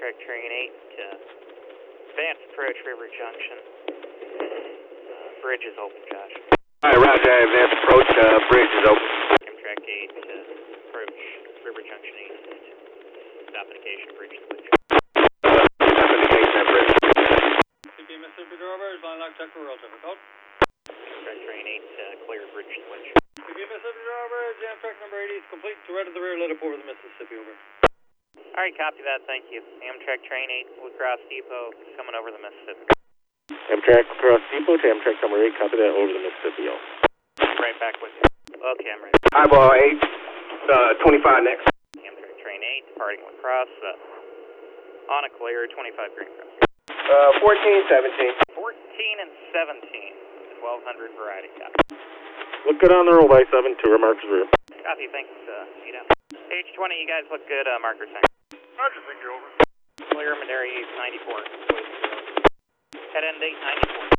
Amtrak Train 8, advance approach River Junction. Bridge is open, Josh. Alright, roger, advance approach, bridge is open. Amtrak 8, approach River Junction East. Stop indication, bridge switch. Stop indication at bridge. CP Mississippi drivers, line lock check for rail traffic, code. Amtrak Train 8, clear bridge switch. CP Mississippi drivers, Amtrak number 80 is complete to right of the rear, let up over the Mississippi, over. Alright, copy that, thank you. Amtrak Train 8, Blue Cross Depot, coming over the Mississippi. Amtrak Cross Depot to Amtrak number 8, copy that, over the Mississippi, y'all. Right back with you. Okay, I'm ready. Eyeball 8, 25 next. Amtrak Train 8, departing La Crosse, on a clear, 25 Green Cross. 14, 17. 14 and 17, 1200 variety, copy. Look good on the roll by 7, 2 remarks rear. Copy, thanks, Nita. Page 20, you guys look good, marker sign. Roger, thank you, over. Clear, Madera East 94. Head end date 94.